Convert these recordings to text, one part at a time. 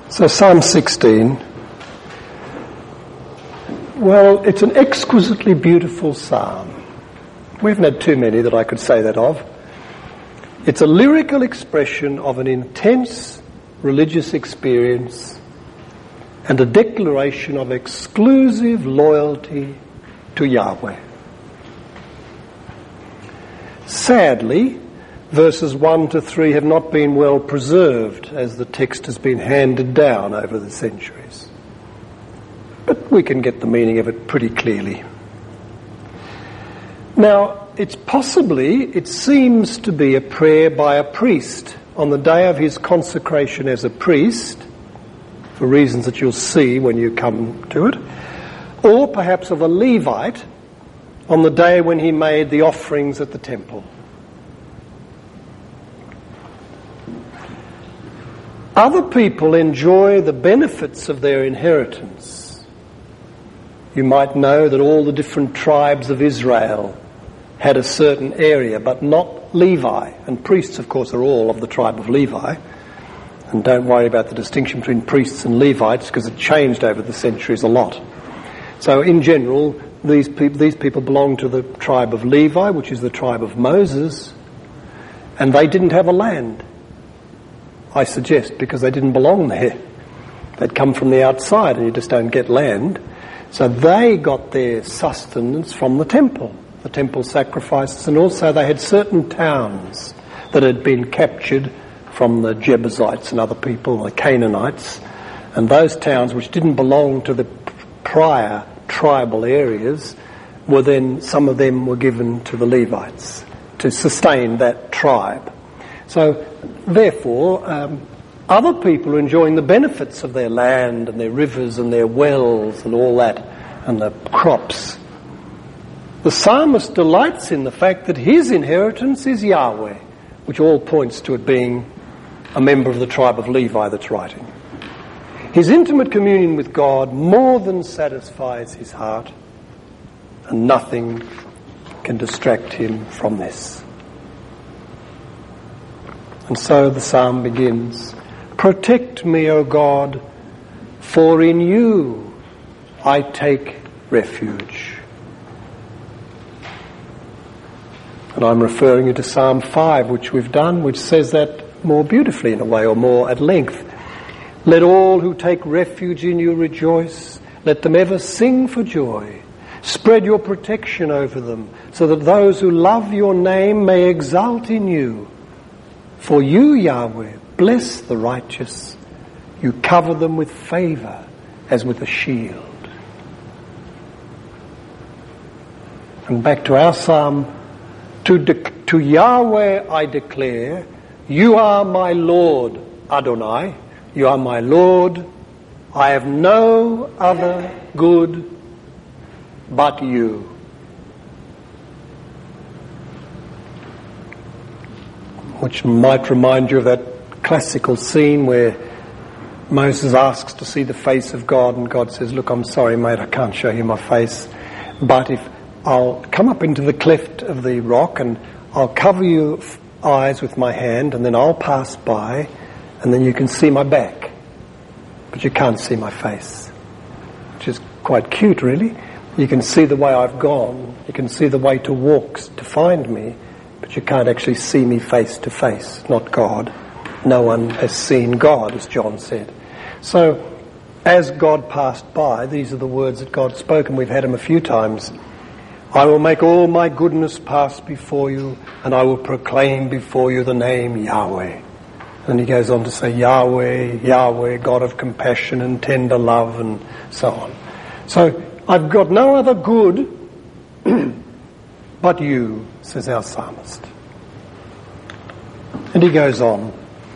So Psalm 16, well, it's an exquisitely beautiful psalm. We haven't had too many that I could say that of. It's a lyrical expression of an intense religious experience and a declaration of exclusive loyalty to Yahweh. Sadly, verses 1 to 3 have not been well preserved as the text has been handed down over the centuries. But we can get the meaning of it pretty clearly. Now, it seems to be a prayer by a priest on the day of his consecration as a priest, for reasons that you'll see when you come to it, or perhaps of a Levite on the day when he made the offerings at the temple. Other people enjoy the benefits of their inheritance. You might know that all the different tribes of Israel had a certain area, but not Levi. And priests, of course, are all of the tribe of Levi. And don't worry about the distinction between priests and Levites, because it changed over the centuries a lot. So in general, these people belong to the tribe of Levi, which is the tribe of Moses, and they didn't have a land, I suggest, because they didn't belong there. They'd come from the outside, and you just don't get land. So they got their sustenance from the temple sacrifices, and also they had certain towns that had been captured from the Jebusites and other people, the Canaanites, and those towns which didn't belong to the prior tribal areas were then, some of them were given to the Levites to sustain that tribe. So therefore, other people are enjoying the benefits of their land and their rivers and their wells and all that, and the crops. The psalmist delights in the fact that his inheritance is Yahweh, which all points to it being a member of the tribe of Levi that's writing. His intimate communion with God more than satisfies his heart, and nothing can distract him from this. And so the psalm begins, "Protect me, O God, for in you I take refuge." And I'm referring you to Psalm 5, which we've done, which says that more beautifully in a way, or more at length. "Let all who take refuge in you rejoice. Let them ever sing for joy. Spread your protection over them, so that those who love your name may exult in you. For you, Yahweh, bless the righteous. You cover them with favor as with a shield." And back to our psalm, to Yahweh I declare, you are my Lord, Adonai. You are my Lord. I have no other good but you. Which might remind you of that classical scene where Moses asks to see the face of God, and God says, "Look, I'm sorry, mate, I can't show you my face. But if I'll come up into the cleft of the rock and I'll cover your eyes with my hand, and then I'll pass by, and then you can see my back. But you can't see my face." Which is quite cute, really. You can see the way I've gone. You can see the way to walk to find me. But you can't actually see me face to face, not God. No one has seen God, as John said. So, as God passed by, these are the words that God spoke, and we've had them a few times. "I will make all my goodness pass before you, and I will proclaim before you the name Yahweh." And he goes on to say, "Yahweh, Yahweh, God of compassion and tender love," and so on. So, I've got no other good but you, says our psalmist. And he goes on.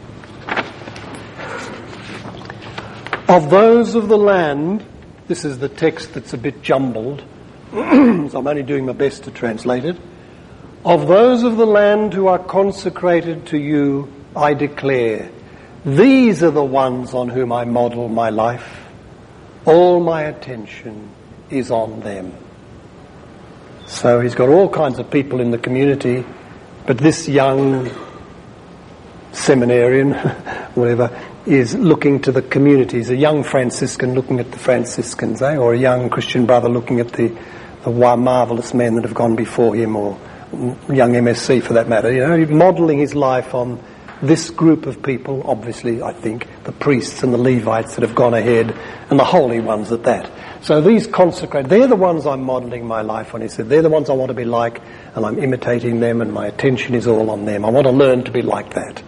"Of those of the land," this is the text that's a bit jumbled, so I'm only doing my best to translate it. "Of those of the land who are consecrated to you, I declare, these are the ones on whom I model my life. All my attention is on them." So he's got all kinds of people in the community, but this young seminarian whatever, is looking to the communities, a young Franciscan looking at the Franciscans, or a young Christian brother looking at the marvellous men that have gone before him, or young MSC for that matter, modelling his life on this group of people, obviously, I think, the priests and the Levites that have gone ahead, and the holy ones at that. So these consecrated, they're the ones I'm modelling my life on, he said. They're the ones I want to be like, and I'm imitating them, and my attention is all on them. I want to learn to be like that.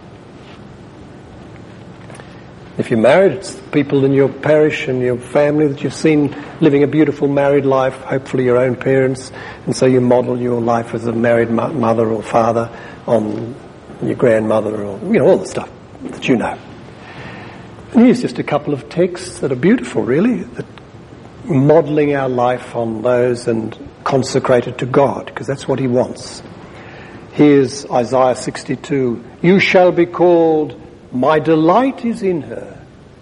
If you're married, it's people in your parish and your family that you've seen living a beautiful married life, hopefully your own parents, and so you model your life as a married mother or father on your grandmother, or all the stuff that you know. And here's just a couple of texts that are beautiful, really, that modelling our life on those and consecrated to God, because that's what he wants. Here's Isaiah 62. You shall be called, my delight is in her.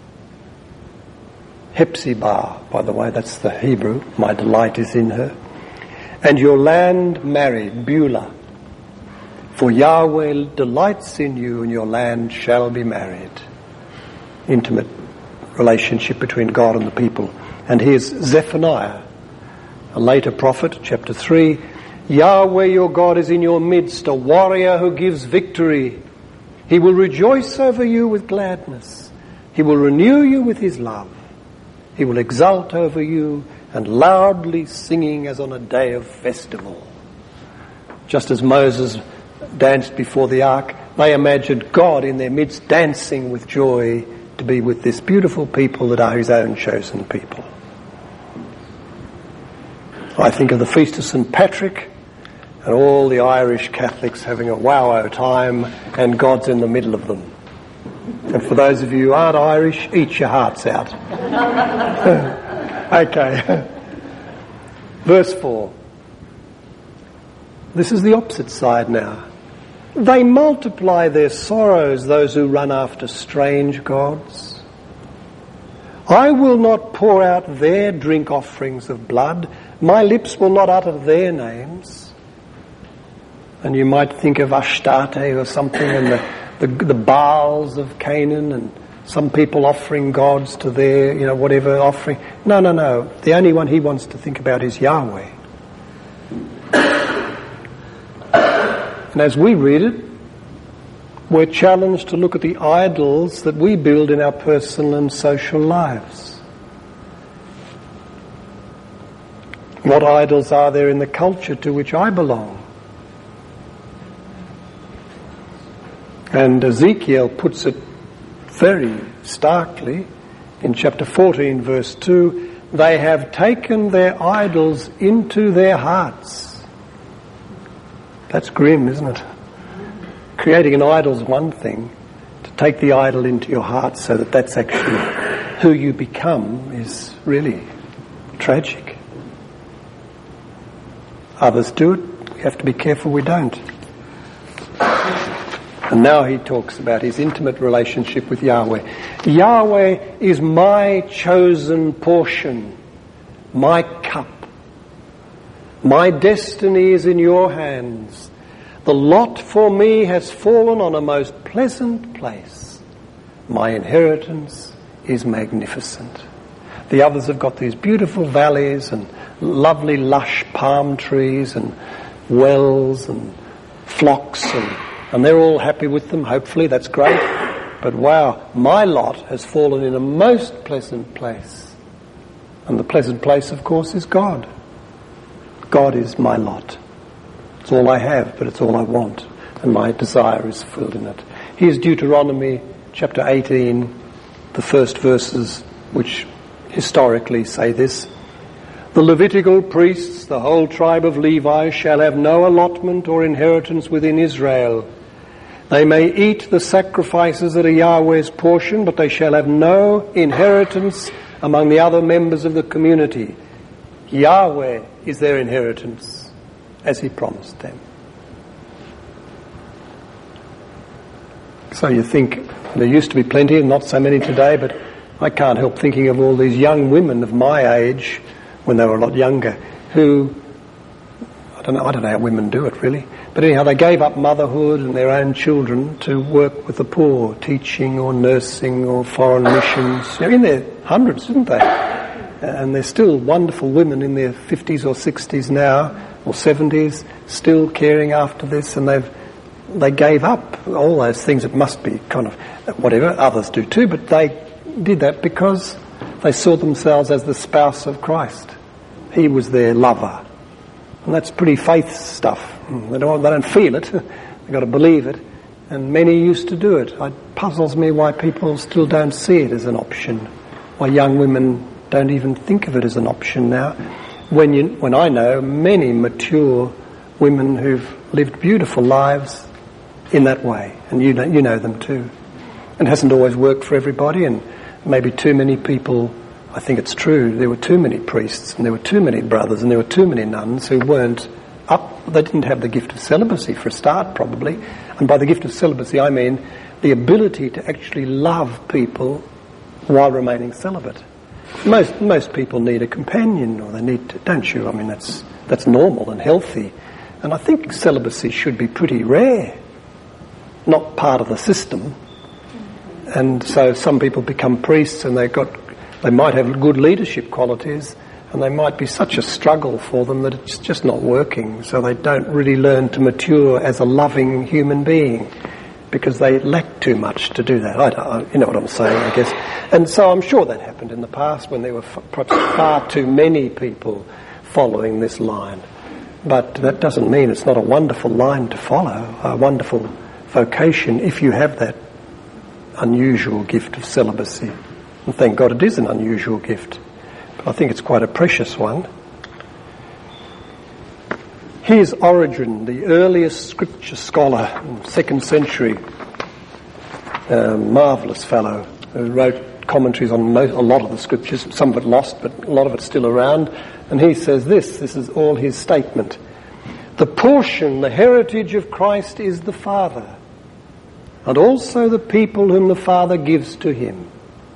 Hepzibah, by the way, that's the Hebrew. My delight is in her. And your land married, Beulah. For Yahweh delights in you, and your land shall be married. Intimate relationship between God and the people. And here's Zephaniah, a later prophet, chapter 3. Yahweh your God is in your midst, a warrior who gives victory. He will rejoice over you with gladness. He will renew you with his love. He will exult over you and loudly singing as on a day of festival. Just as Moses danced before the ark, they imagined God in their midst dancing with joy to be with this beautiful people that are his own chosen people. I think of the Feast of St. Patrick and all the Irish Catholics having a wow-o time, and God's in the middle of them. And for those of you who aren't Irish, eat your hearts out. Okay. Verse 4. This is the opposite side now. They multiply their sorrows, those who run after strange gods. I will not pour out their drink offerings of blood. My lips will not utter their names. And you might think of Astarte or something, and the Baals of Canaan, and some people offering gods to their, whatever offering. No. The only one he wants to think about is Yahweh. And as we read it, we're challenged to look at the idols that we build in our personal and social lives. What idols are there in the culture to which I belong? And Ezekiel puts it very starkly in chapter 14, verse 2. They have taken their idols into their hearts. That's grim, isn't it? Creating an idol's one thing. To take the idol into your heart so that that's actually who you become is really tragic. Others do it. We have to be careful we don't. And now he talks about his intimate relationship with Yahweh. Yahweh is my chosen portion, my cup. My destiny is in your hands. The lot for me has fallen on a most pleasant place. My inheritance is magnificent. The others have got these beautiful valleys and lovely lush palm trees and wells and flocks, and they're all happy with them, hopefully, that's great. But wow, my lot has fallen in a most pleasant place. And the pleasant place, of course, is God. God is my lot. It's all I have, but it's all I want. And my desire is filled in it. Here's Deuteronomy chapter 18, the first verses, which historically say this. The Levitical priests, the whole tribe of Levi, shall have no allotment or inheritance within Israel. They may eat the sacrifices that are Yahweh's portion, but they shall have no inheritance among the other members of the community. Yahweh is their inheritance, as he promised them. So you think, there used to be plenty, and not so many today, but I can't help thinking of all these young women of my age, when they were a lot younger, who don't know how women do it really. But anyhow, they gave up motherhood and their own children to work with the poor, teaching or nursing or foreign missions. In their hundreds, didn't they? And they're still wonderful women in their 50s or 60s now, or 70s, still caring after this, and they gave up all those things. It must be kind of whatever, others do too, but they did that because they saw themselves as the spouse of Christ. He was their lover. And that's pretty faith stuff. They don't feel it. They've got to believe it. And many used to do it. It puzzles me why people still don't see it as an option. Why young women don't even think of it as an option now. When I know many mature women who've lived beautiful lives in that way. And you know them too. It hasn't always worked for everybody, and maybe too many people. I think it's true. There were too many priests, and there were too many brothers, and there were too many nuns who weren't up. They didn't have the gift of celibacy for a start, probably. And by the gift of celibacy, I mean the ability to actually love people while remaining celibate. Most people need a companion, or they need to, don't you? I mean, that's normal and healthy. And I think celibacy should be pretty rare, not part of the system. And so some people become priests, and they might have good leadership qualities, and they might be such a struggle for them that it's just not working. So they don't really learn to mature as a loving human being because they lack too much to do that. You know what I'm saying, I guess. And so I'm sure that happened in the past when there were perhaps far too many people following this line. But that doesn't mean it's not a wonderful line to follow, a wonderful vocation if you have that unusual gift of celibacy. And thank God it is an unusual gift. But I think it's quite a precious one. Here's Origen, the earliest scripture scholar in the 2nd century. A marvellous fellow who wrote commentaries on a lot of the scriptures, some of it lost, but a lot of it's still around. And he says this is all his statement. The portion, the heritage of Christ is the Father, and also the people whom the Father gives to him.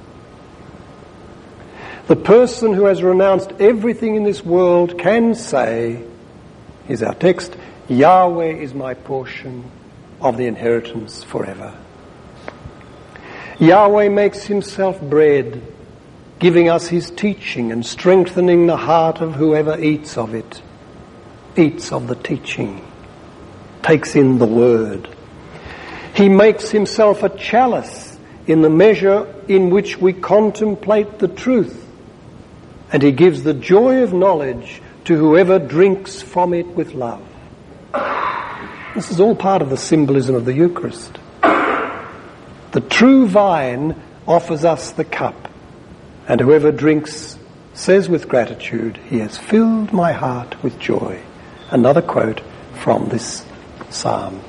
The person who has renounced everything in this world can say, here's our text, Yahweh is my portion of the inheritance forever. Yahweh makes himself bread, giving us his teaching and strengthening the heart of whoever eats of it, eats of the teaching, takes in the word. He makes himself a chalice in the measure in which we contemplate the truth, and he gives the joy of knowledge to whoever drinks from it with love. This is all part of the symbolism of the Eucharist. The true vine offers us the cup, and whoever drinks says with gratitude, he has filled my heart with joy. Another quote from this psalm.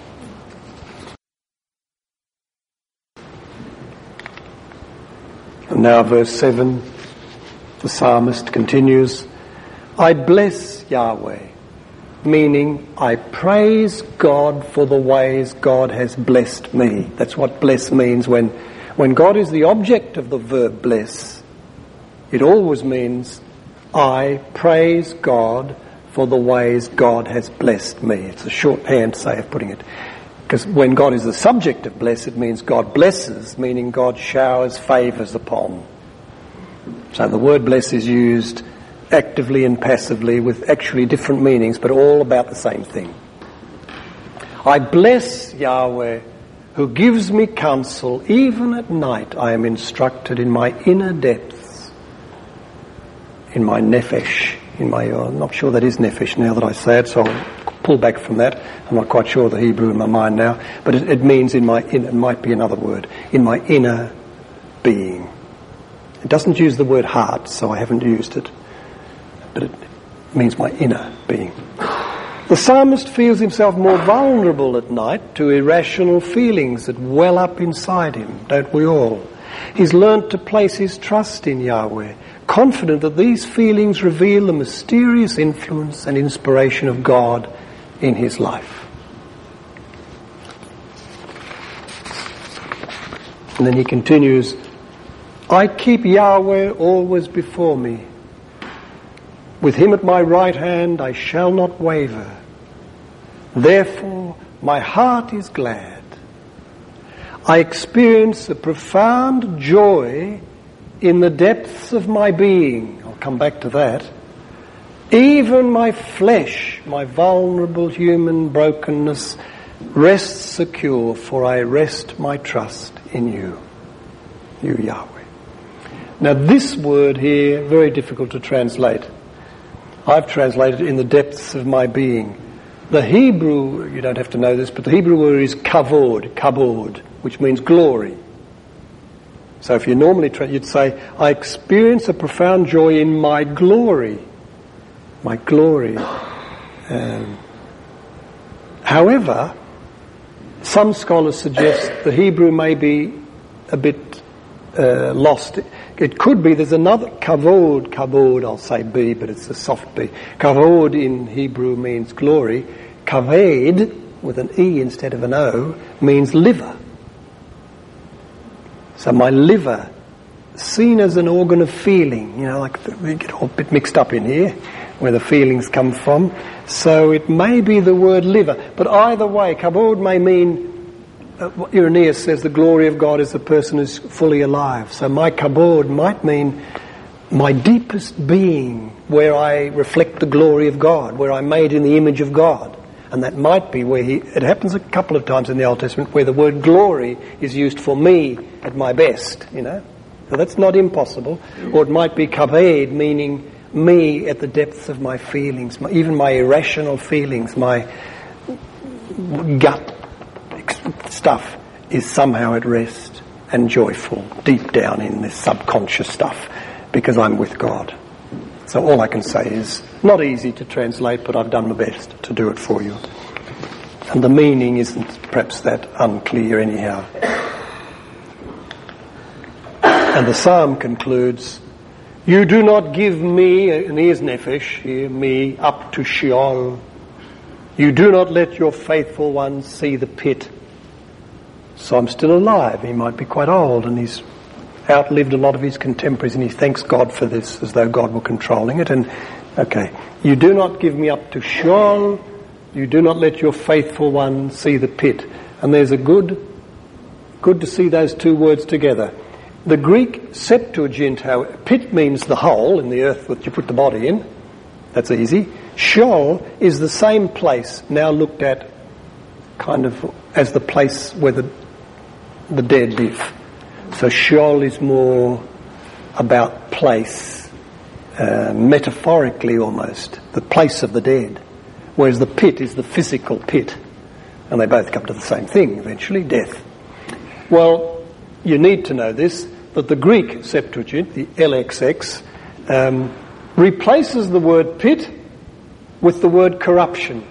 And now verse 7, the psalmist continues, I bless Yahweh, meaning I praise God for the ways God has blessed me. That's what bless means. When God is the object of the verb bless, it always means I praise God for the ways God has blessed me. It's a shorthand way of putting it. Because when God is the subject of bless, it means God blesses, meaning God showers favours upon. So the word bless is used actively and passively with actually different meanings, but all about the same thing. I bless Yahweh, who gives me counsel. Even at night I am instructed in my inner depths, in my nefesh, I'm not sure that is nefesh now that I say it, so I'll pull back from that. I'm not quite sure of the Hebrew in my mind now, but it means it might be another word, in my inner being. It doesn't use the word heart, so I haven't used it. But it means my inner being. The psalmist feels himself more vulnerable at night to irrational feelings that well up inside him, don't we all? He's learnt to place his trust in Yahweh, confident that these feelings reveal the mysterious influence and inspiration of God in his life. And then he continues, I keep Yahweh always before me. With him at my right hand I shall not waver. Therefore, my heart is glad. I experience a profound joy in the depths of my being. I'll come back to that. Even my flesh, my vulnerable human brokenness, rests secure, for I rest my trust in you, you Yahweh. Now this word here, very difficult to translate. I've translated in the depths of my being. The Hebrew, you don't have to know this, but the Hebrew word is kavod, which means glory. So if you normally you'd say, I experience a profound joy in my glory. My glory. However, some scholars suggest the Hebrew may be a bit lost. It could be there's another kavod, I'll say B, but it's a soft B. Kavod in Hebrew means glory. Kaved, with an E instead of an O, means liver. So my liver, seen as an organ of feeling, like we get all a bit mixed up in here, where the feelings come from. So it may be the word liver. But either way, kavod may mean, Irenaeus says the glory of God is the person who's fully alive. So my kavod might mean my deepest being, where I reflect the glory of God, where I'm made in the image of God. And that might be where it happens a couple of times in the Old Testament where the word glory is used for me at my best, So that's not impossible. Or it might be kaved, meaning me at the depths of my feelings, even my irrational feelings, my gut stuff is somehow at rest and joyful deep down in this subconscious stuff because I'm with God. So all I can say is, not easy to translate, but I've done my best to do it for you. And the meaning isn't perhaps that unclear anyhow. And the psalm concludes, you do not give me, and here's nephesh, here, me, up to Sheol. You do not let your faithful ones see the pit. So I'm still alive. He might be quite old and he's outlived a lot of his contemporaries and he thanks God for this as though God were controlling it. And, okay, you do not give me up to Sheol. You do not let your faithful one see the pit. And there's a good to see those two words together. The Greek Septuagint, however, pit means the hole in the earth that you put the body in. That's easy. Sheol is the same place now looked at kind of as the place where the dead live. So Sheol is more about place, metaphorically almost, the place of the dead. Whereas the pit is the physical pit. And they both come to the same thing eventually, death. Well, you need to know this, that the Greek Septuagint, the LXX, replaces the word pit with the word corruption.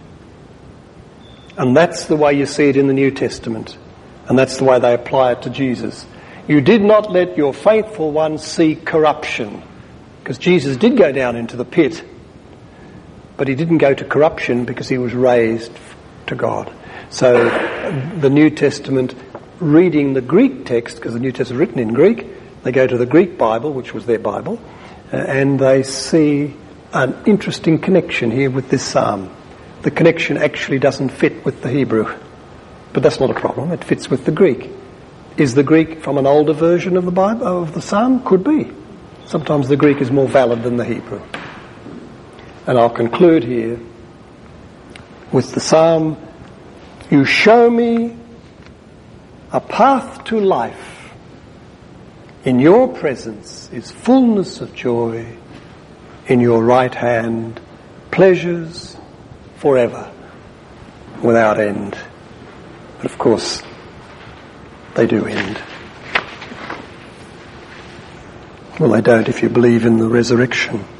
And that's the way you see it in the New Testament. And that's the way they apply it to Jesus. You did not let your faithful one see corruption. Because Jesus did go down into the pit. But he didn't go to corruption because he was raised to God. So the New Testament, reading the Greek text, because the New Testament is written in Greek, they go to the Greek Bible, which was their Bible, and they see an interesting connection here with this psalm. The connection actually doesn't fit with the Hebrew. But that's not a problem. It fits with the Greek. Is the Greek from an older version of the Bible, of the psalm? Could be. Sometimes the Greek is more valid than the Hebrew. And I'll conclude here with the psalm, you show me a path to life. In your presence is fullness of joy. In your right hand, pleasures forever, without end. But of course, they do end. Well, they don't if you believe in the resurrection.